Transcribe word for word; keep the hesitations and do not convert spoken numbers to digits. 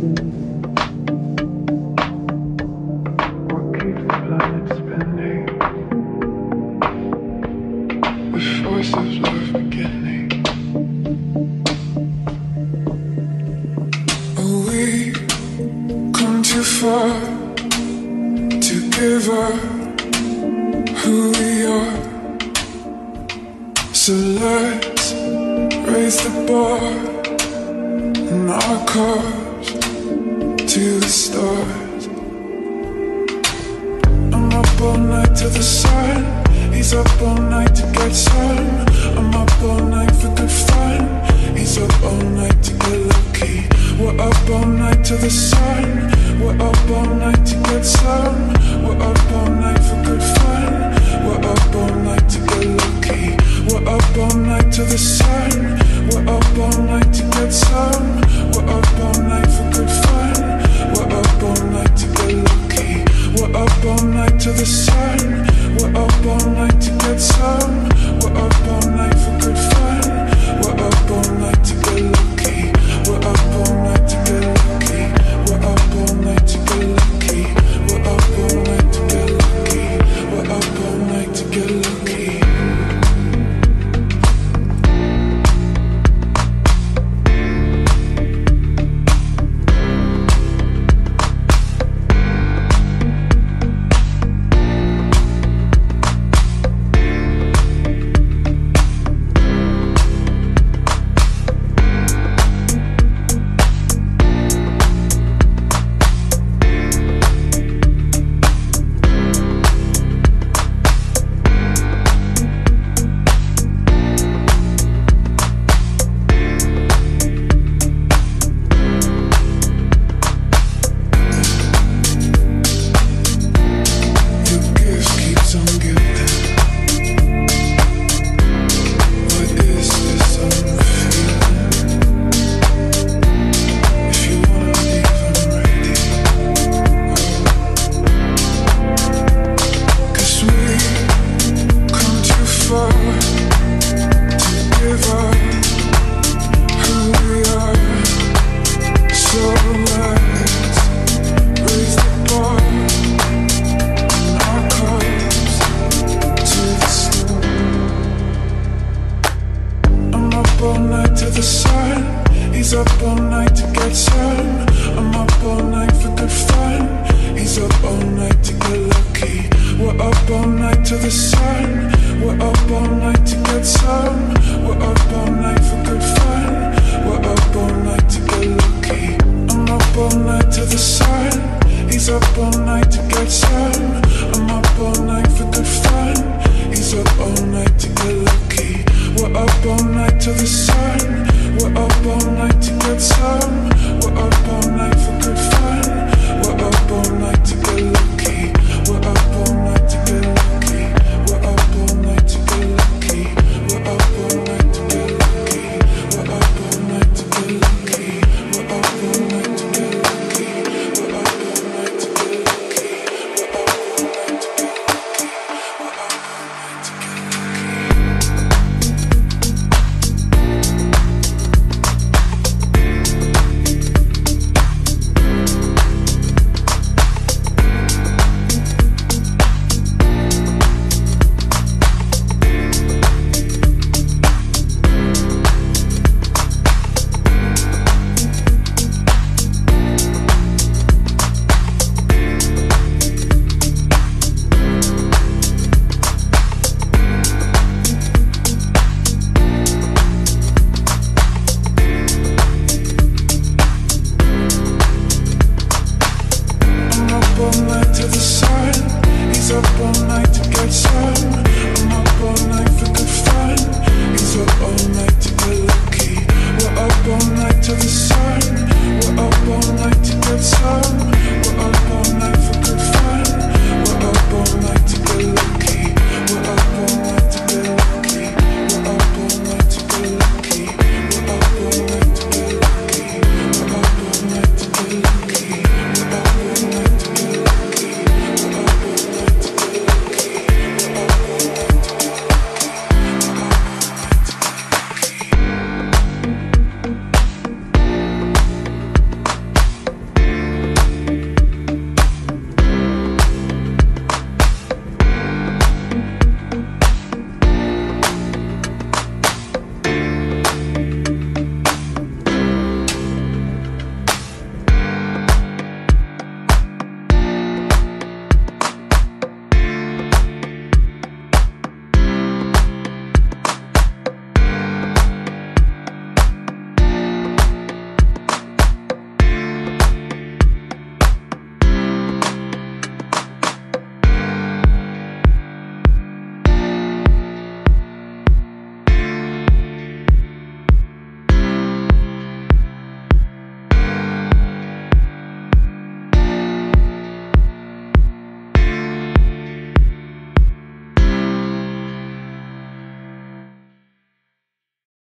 What keeps the planet spinning? The force of love beginning. Oh, we come too far to give up who we are. So let's raise the bar and our cars to the stars. I'm up all night to the sun. He's up all night to get some. I'm up all night for good fun. He's up all night to get lucky. We're up all night to the sun. We're up all night to get some. We're up all night for good fun. We're up all night to get lucky. We're up all night to the sun. We're up all night to get some. We're up all night for good fun. We're up all night to get lucky. We're up all night to the sun. We're up all night to get some. We're up all night for good fun. We're up all night to get lucky. We're up all night to get lucky. We're up all night to get lucky. We're up all night to get lucky. We're up all night to get lucky. We're up all night to the sun.